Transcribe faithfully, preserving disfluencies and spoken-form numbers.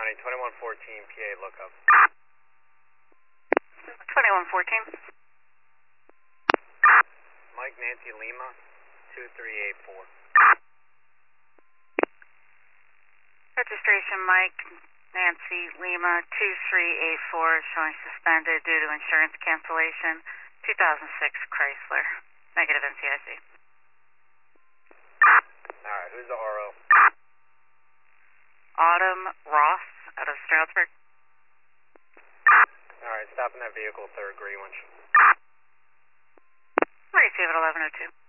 County, twenty-one fourteen P A lookup. twenty-one fourteen. Mike Nancy Lima, two three eight four. Registration Mike Nancy Lima, two three eight four, showing suspended due to insurance cancellation, two thousand six Chrysler. Negative N C I C. Alright, who's the R O? Autumn Ross out of Stroudsburg. Alright, stopping that vehicle, third Greenwich. Receive at eleven oh two.